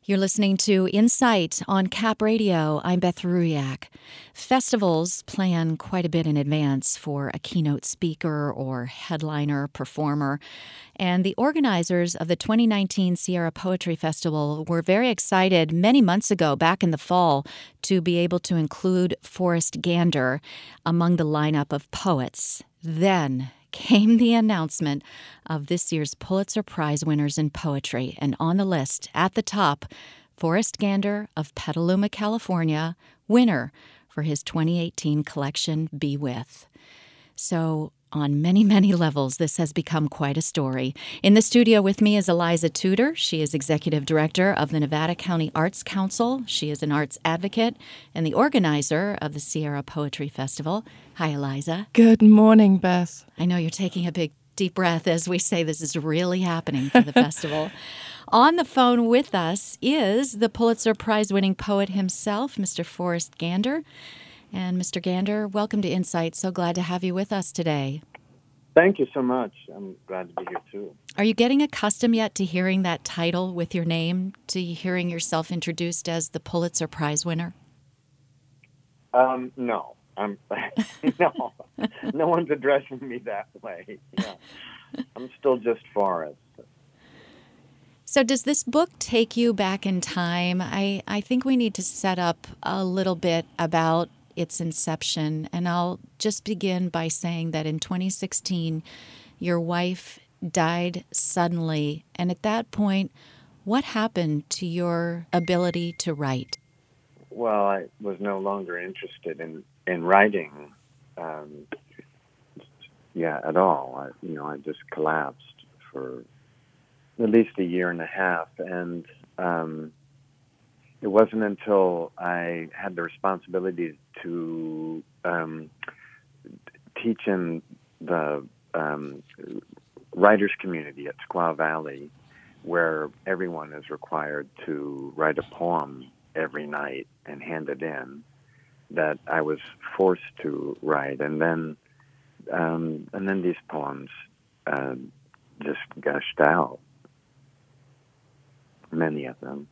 You're listening to Insight on Cap Radio. I'm Beth Ruyak. Festivals plan quite a bit in advance for a keynote speaker or headliner performer. And the organizers of the 2019 Sierra Poetry Festival were very excited many months ago, back in the fall, to be able to include Forrest Gander among the lineup of poets. Then came the announcement of this year's Pulitzer Prize winners in poetry, and on the list, at the top, Forrest Gander of Petaluma, California, winner for his 2018 collection, Be With. So, on many, many levels, this has become quite a story. In the studio with me is Eliza Tudor. She is Executive Director of the Nevada County Arts Council. She is an arts advocate and the organizer of the Sierra Poetry Festival. Hi, Eliza. Good morning, Beth. I know you're taking a big, deep breath as we say this is really happening for the festival. On the phone with us is the Pulitzer Prize-winning poet himself, Mr. Forrest Gander. And Mr. Gander, welcome to Insight. So glad to have you with us today. Thank you so much. I'm glad to be here, too. Are you getting accustomed yet to hearing that title with your name, to hearing yourself introduced as the Pulitzer Prize winner? No. No. No one's addressing me that way. Yeah. I'm still just Forrest. So does this book take you back in time? I think we need to set up a little bit about its inception, and I'll just begin by saying that in 2016, your wife died suddenly, and at that point, what happened to your ability to write? Well, I was no longer interested in writing, at all. I just collapsed for at least a year and a half, and it wasn't until I had the responsibility to teach in the writers community at Squaw Valley, where everyone is required to write a poem every night and hand it in, that I was forced to write. And then these poems just gushed out, many of them.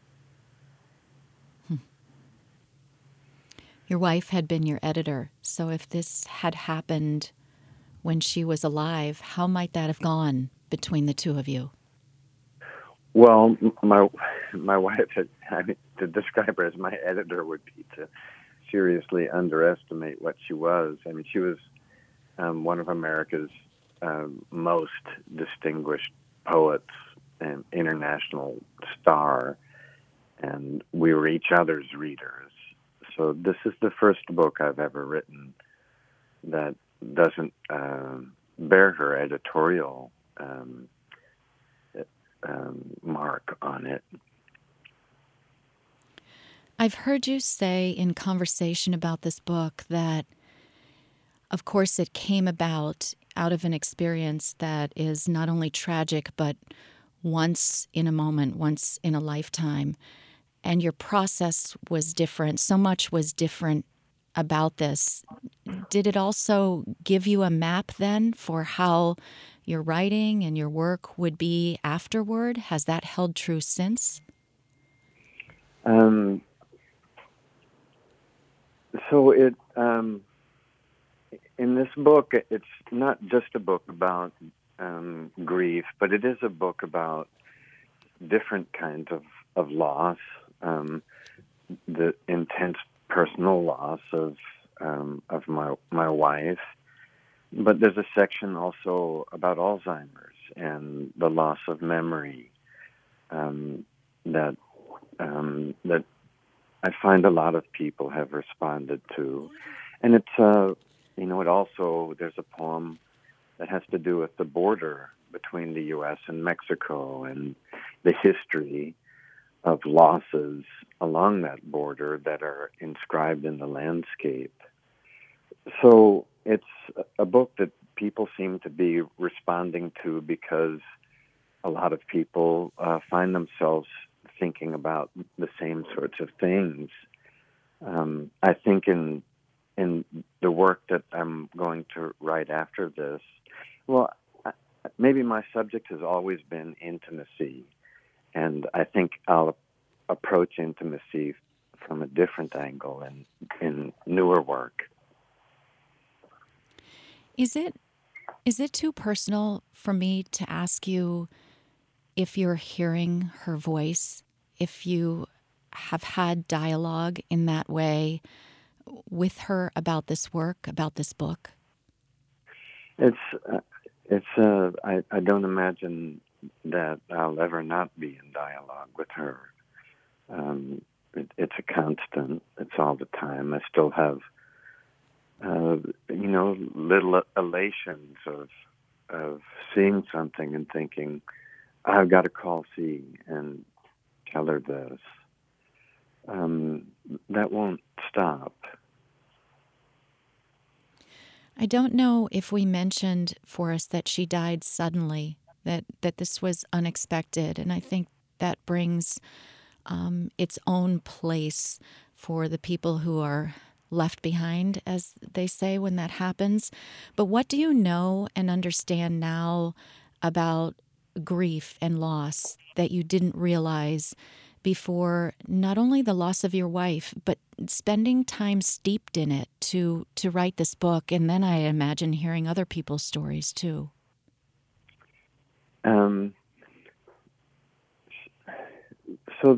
Your wife had been your editor, so if this had happened when she was alive, how might that have gone between the two of you? Well, my wife, to describe her as my editor would be to seriously underestimate what she was. I mean, she was one of America's most distinguished poets, an international star, and we were each other's readers. So this is the first book I've ever written that doesn't bear her editorial mark on it. I've heard you say in conversation about this book that, of course, it came out of an experience that is not only tragic, but once in a moment, once in a lifetime. And your process was different. So much was different about this. Did it also give you a map then for how your writing and your work would be afterward? Has that held true since? So it in this book, it's not just a book about grief, but it is a book about different kinds of loss. The intense personal loss of my wife, but there's a section also about Alzheimer's and the loss of memory that I find a lot of people have responded to, and it's it also, there's a poem that has to do with the border between the U.S. and Mexico and the history of losses along that border that are inscribed in the landscape. So it's a book that people seem to be responding to because a lot of people find themselves thinking about the same sorts of things. I think in the work that I'm going to write after this, well, maybe my subject has always been intimacy, and I think I'll approach intimacy from a different angle in newer work. Is it too personal for me to ask you if you're hearing her voice, if you have had dialogue in that way with her about this work, about this book? I don't imagine that I'll ever not be in dialogue with her. It's a constant. It's all the time. I still have, little elations of seeing something and thinking, I've got to call C and tell her this. That won't stop. I don't know if we mentioned, Forrest, that she died suddenly, that this was unexpected, and I think that brings its own place for the people who are left behind, as they say, when that happens. But what do you know and understand now about grief and loss that you didn't realize before, not only the loss of your wife, but spending time steeped in it to write this book, and then I imagine hearing other people's stories too? So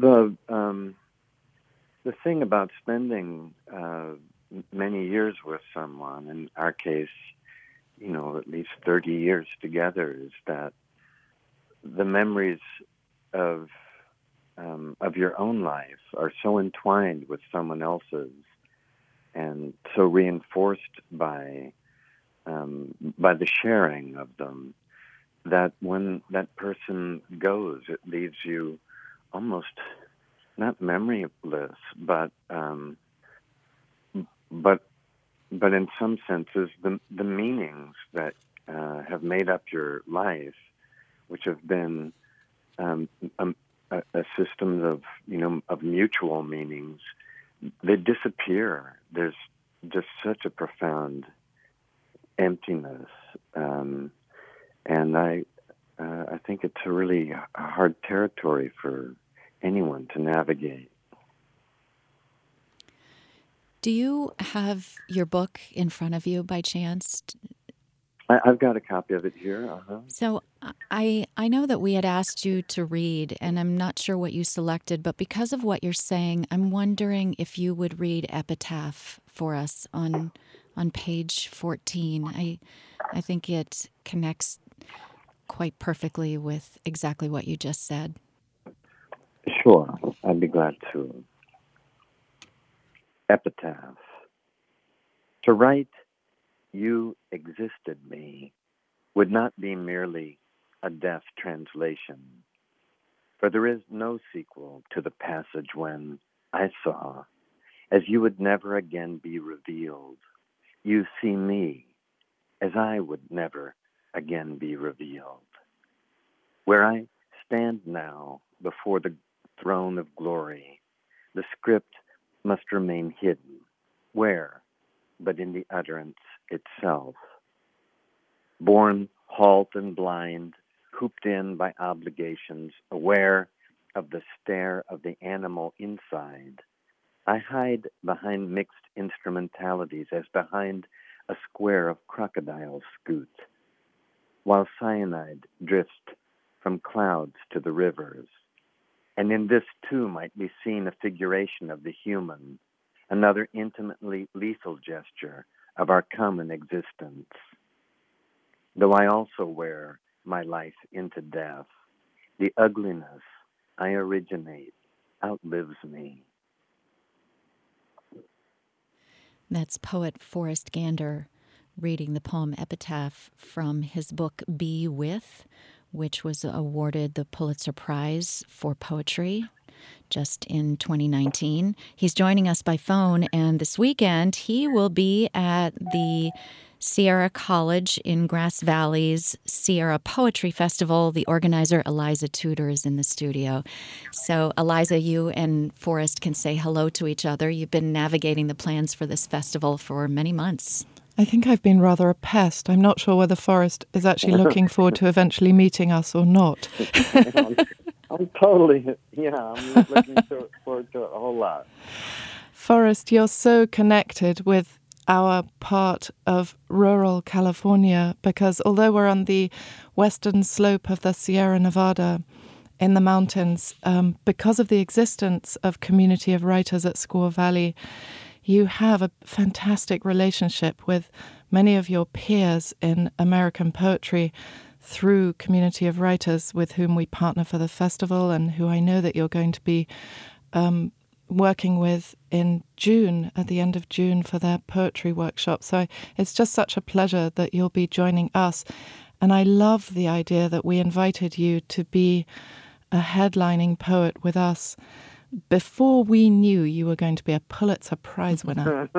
the thing about spending many years with someone, in our case, at least 30 years together, is that the memories of your own life are so entwined with someone else's, and so reinforced by the sharing of them, that when that person goes, it leaves you almost not memoryless, but in some senses the meanings that have made up your life, which have been a system of mutual meanings, they disappear. There's just such a profound emptiness, and I think it's a really hard territory for anyone to navigate. Do you have your book in front of you by chance? I've got a copy of it here. Uh-huh. So I know that we had asked you to read, and I'm not sure what you selected, but because of what you're saying, I'm wondering if you would read Epitaph for us on page 14. I think it connects quite perfectly with exactly what you just said. Sure, I'd be glad to. Epitaph. To write, "You existed me," would not be merely a deaf translation, for there is no sequel to the passage when I saw, as you would never again be revealed, you see me, as I would never again be revealed. Where I stand now before the throne of glory, the script must remain hidden. Where, but in the utterance itself? Born halt and blind, cooped in by obligations, aware of the stare of the animal inside, I hide behind mixed instrumentalities as behind a square of crocodile scoot, while cyanide drifts from clouds to the rivers. And in this too might be seen a figuration of the human, another intimately lethal gesture of our common existence. Though I also wear my life into death, the ugliness I originate outlives me. That's poet Forrest Gander reading the poem Epitaph from his book Be With, which was awarded the Pulitzer Prize for Poetry just in 2019. He's joining us by phone, and this weekend he will be at the Sierra College in Grass Valley's Sierra Poetry Festival. The organizer, Eliza Tudor, is in the studio. So, Eliza, you and Forrest can say hello to each other. You've been navigating the plans for this festival for many months. I think I've been rather a pest. I'm not sure whether Forrest is actually looking forward to eventually meeting us or not. I'm totally, I'm looking forward to it a whole lot. Forrest, you're so connected with our part of rural California because although we're on the western slope of the Sierra Nevada in the mountains, because of the existence of Community of Writers at Squaw Valley, you have a fantastic relationship with many of your peers in American poetry through Community of Writers with whom we partner for the festival and who I know that you're going to be working with in June, at the end of June, for their poetry workshop. So it's just such a pleasure that you'll be joining us. And I love the idea that we invited you to be a headlining poet with us before we knew you were going to be a Pulitzer Prize winner.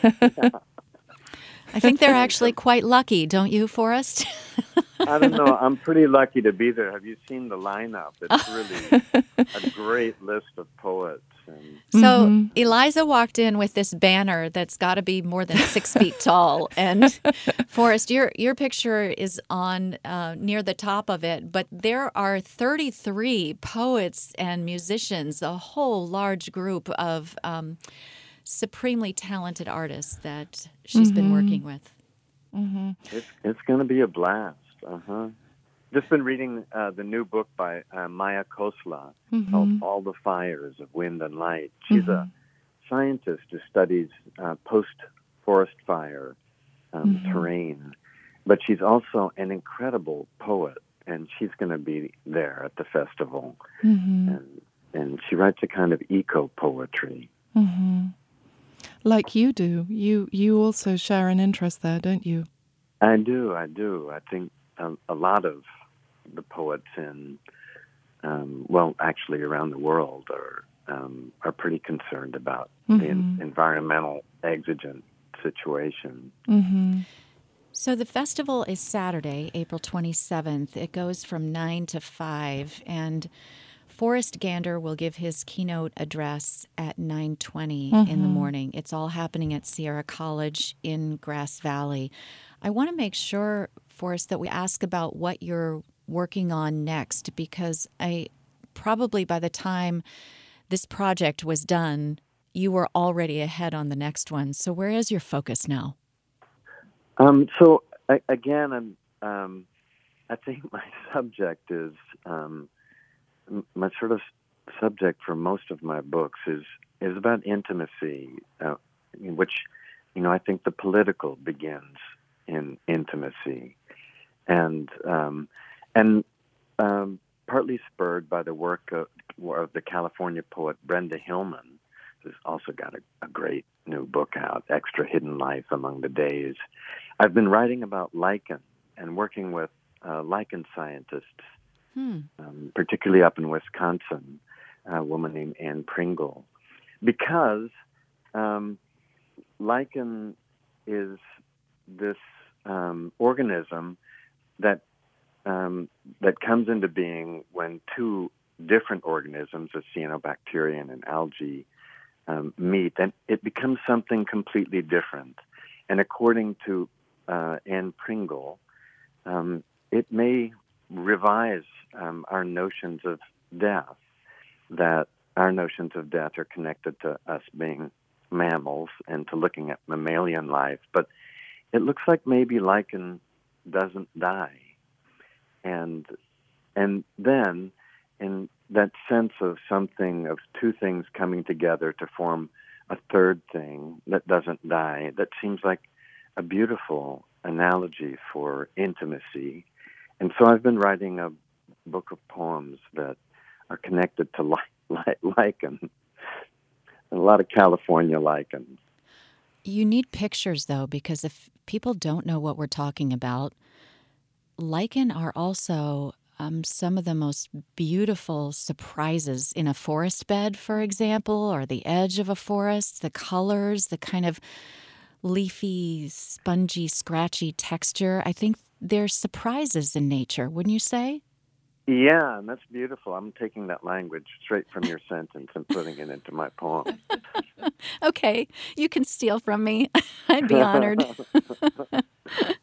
I think they're actually quite lucky, don't you, Forrest? I don't know. I'm pretty lucky to be there. Have you seen the lineup? It's really a great list of poets. So Eliza walked in with this banner that's got to be more than 6 feet tall. And Forrest, your picture is on near the top of it. But there are 33 poets and musicians, a whole large group of supremely talented artists that she's been working with. It's going to be a blast. Just been reading the new book by Maya Khosla called All the Fires of Wind and Light. She's a scientist who studies post-forest fire terrain, but she's also an incredible poet, and she's going to be there at the festival. And she writes a kind of eco-poetry. Like you do. You also share an interest there, don't you? I do. I think a lot of the poets in, actually around the world are pretty concerned about the environmental exigent situation. So the festival is Saturday, April 27th. It goes from 9 to 5, and Forrest Gander will give his keynote address at 9:20 in the morning. It's all happening at Sierra College in Grass Valley. I want to make sure, Forrest, that we ask about what you're working on next, because probably by the time this project was done, you were already ahead on the next one. So where is your focus now? Again, I think my subject is... my sort of subject for most of my books is about intimacy, in which, I think the political begins in intimacy, and partly spurred by the work of the California poet Brenda Hillman, who's also got a great new book out, Extra Hidden Life Among the Days. I've been writing about lichen and working with lichen scientists, particularly up in Wisconsin, a woman named Anne Pringle, because lichen is this organism that comes into being when two different organisms, a cyanobacteria and an algae, meet, and it becomes something completely different. And according to Anne Pringle, it may revise our notions of death, that our notions of death are connected to us being mammals and to looking at mammalian life. But it looks like maybe lichen doesn't die. And then in that sense of something, of two things coming together to form a third thing that doesn't die, that seems like a beautiful analogy for intimacy. And so I've been writing a book of poems that are connected to lichen, a lot of California lichens. You need pictures, though, because if people don't know what we're talking about, lichen are also some of the most beautiful surprises in a forest bed, for example, or the edge of a forest. The colors, the kind of leafy, spongy, scratchy texture. I think there's surprises in nature, wouldn't you say? Yeah, and that's beautiful. I'm taking that language straight from your sentence and putting it into my poem. Okay, you can steal from me. I'd be honored.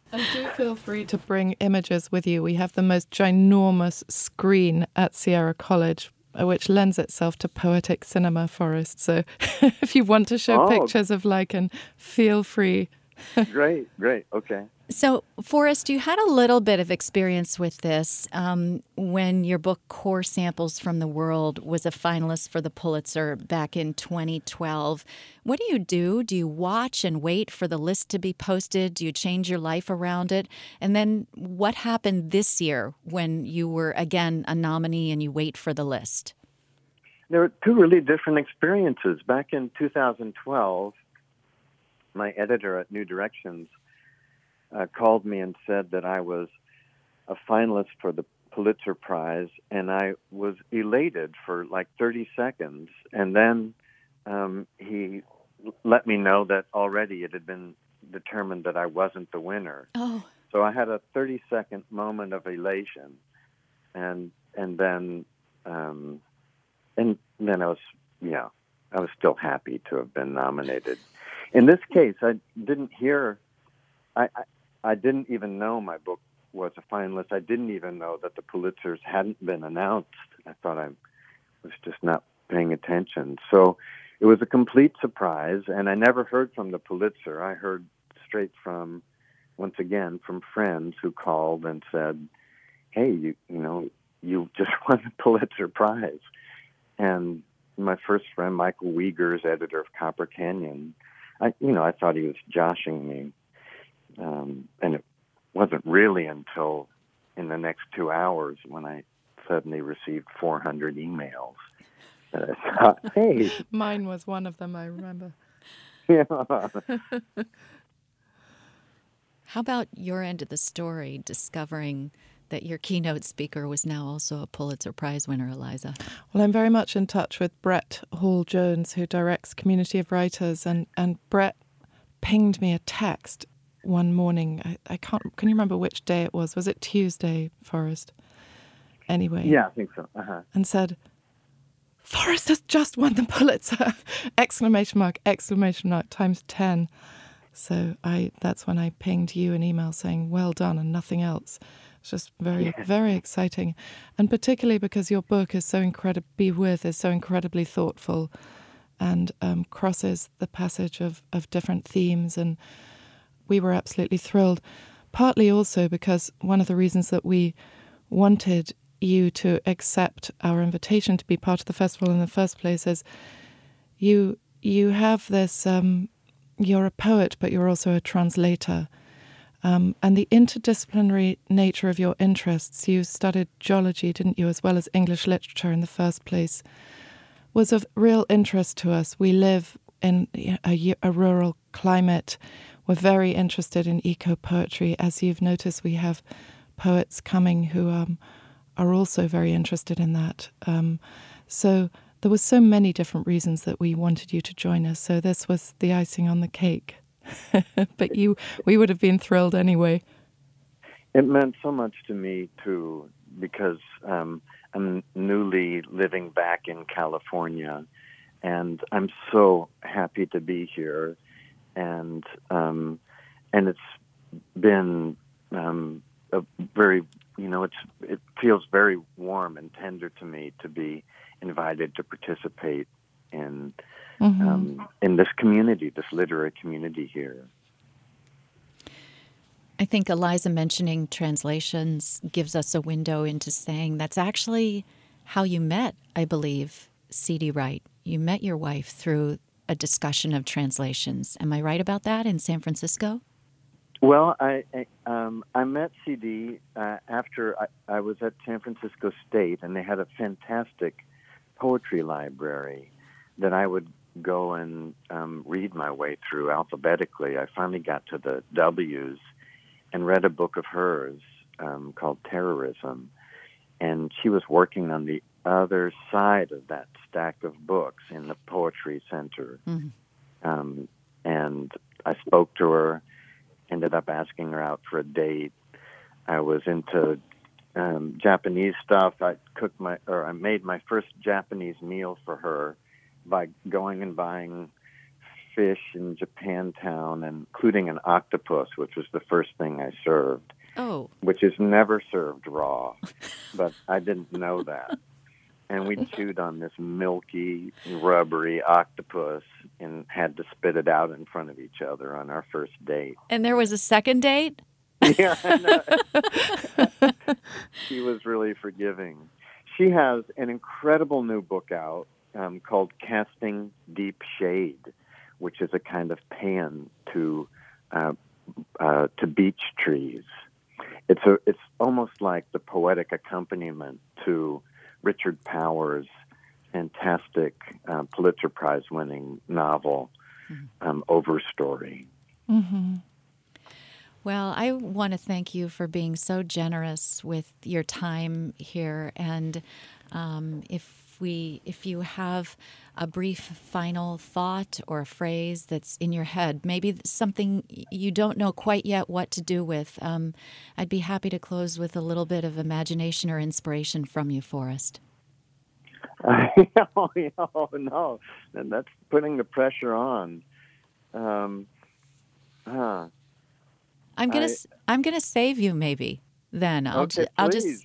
And do feel free to bring images with you. We have the most ginormous screen at Sierra College, which lends itself to poetic cinema, Forrest. So if you want to show pictures of lichen, feel free. Great. Okay. So, Forrest, you had a little bit of experience with this when your book Core Samples from the World was a finalist for the Pulitzer back in 2012. What do? Do you watch and wait for the list to be posted? Do you change your life around it? And then what happened this year when you were, again, a nominee and you wait for the list? There were two really different experiences. Back in 2012, my editor at New Directions called me and said that I was a finalist for the Pulitzer Prize, and I was elated for like 30 seconds. And then he let me know that already it had been determined that I wasn't the winner. Oh. So I had a 30-second moment of elation, and then I was still happy to have been nominated. In this case, I didn't hear. I didn't even know my book was a finalist. I didn't even know that the Pulitzers hadn't been announced. I thought I was just not paying attention. So it was a complete surprise, and I never heard from the Pulitzer. I heard straight from, once again, from friends who called and said, "Hey, you just won the Pulitzer Prize." And my first friend, Michael Wiegers, editor of Copper Canyon, I thought he was joshing me. And it wasn't really until in the next 2 hours when I suddenly received 400 emails that I thought, hey. Mine was one of them, I remember. Yeah. How about your end of the story, discovering that your keynote speaker was now also a Pulitzer Prize winner, Eliza? Well, I'm very much in touch with Brett Hall-Jones, who directs Community of Writers, and Brett pinged me a text one morning. Can you remember which day it was? Was it Tuesday, Forrest? Anyway. Yeah, I think so. Uh-huh. And said, "Forrest has just won the Pulitzer!" Exclamation mark times 10. So that's when I pinged you an email saying, "Well done," and nothing else. It's just very, very exciting. And particularly because your book is so incredibly thoughtful and crosses the passage of different themes, and we were absolutely thrilled. Partly also because one of the reasons that we wanted you to accept our invitation to be part of the festival in the first place is you have this, you're a poet, but you're also a translator. And the interdisciplinary nature of your interests, you studied geology, didn't you, as well as English literature in the first place, was of real interest to us. We live in a rural climate. We're very interested in eco-poetry. As you've noticed, we have poets coming who are also very interested in that. So there were so many different reasons that we wanted you to join us. So this was the icing on the cake. But we would have been thrilled anyway. It meant so much to me, too, because I'm newly living back in California, and I'm so happy to be here. And it's been a very, it feels very warm and tender to me to be invited to participate in this community, this literary community here. I think Eliza mentioning translations gives us a window into saying that's actually how you met, I believe, C.D. Wright. You met your wife through a discussion of translations. Am I right about that in San Francisco? Well, I met C.D. After I was at San Francisco State, and they had a fantastic poetry library that I would go and read my way through alphabetically. I finally got to the W's and read a book of hers called Terrorism, and she was working on the other side of that stack of books in the Poetry Center. Mm-hmm. And I spoke to her, ended up asking her out for a date. I was into Japanese stuff. I made my first Japanese meal for her by going and buying fish in Japantown, including an octopus, which was the first thing I served. Oh. Which is never served raw, but I didn't know that. And we chewed on this milky, rubbery octopus and had to spit it out in front of each other on our first date. And there was a second date? Yeah, I know. She was really forgiving. She has an incredible new book out called Casting Deep Shade, which is a kind of paean to beech trees. It's almost like the poetic accompaniment to Richard Powers' fantastic Pulitzer Prize-winning novel, Overstory. Mm-hmm. Well, I want to thank you for being so generous with your time here. And if you have a brief final thought or a phrase that's in your head, maybe something you don't know quite yet what to do with, I'd be happy to close with a little bit of imagination or inspiration from you, Forrest. Oh, no. And that's putting the pressure on. I'm gonna save you maybe. Then I'll just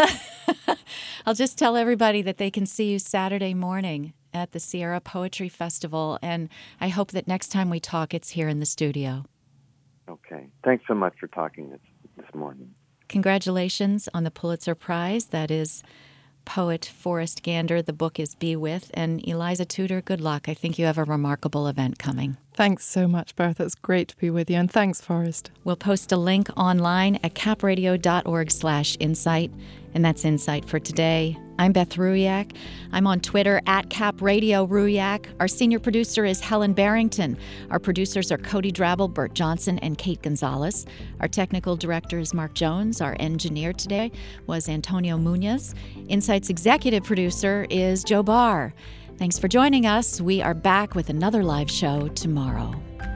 tell everybody that they can see you Saturday morning at the Sierra Poetry Festival, and I hope that next time we talk, it's here in the studio. Okay. Thanks so much for talking this morning. Congratulations on the Pulitzer Prize. That is poet Forrest Gander. The book is Be With. And Eliza Tudor, good luck. I think you have a remarkable event coming. Thanks so much, Bertha. It's great to be with you. And thanks, Forrest. We'll post a link online at capradio.org/insight. And that's Insight for today. I'm Beth Ruyak. I'm on Twitter at @CapRadioRuyak. Our senior producer is Helen Barrington. Our producers are Cody Drabble, Bert Johnson, and Kate Gonzalez. Our technical director is Mark Jones. Our engineer today was Antonio Munoz. Insight's executive producer is Joe Barr. Thanks for joining us. We are back with another live show tomorrow.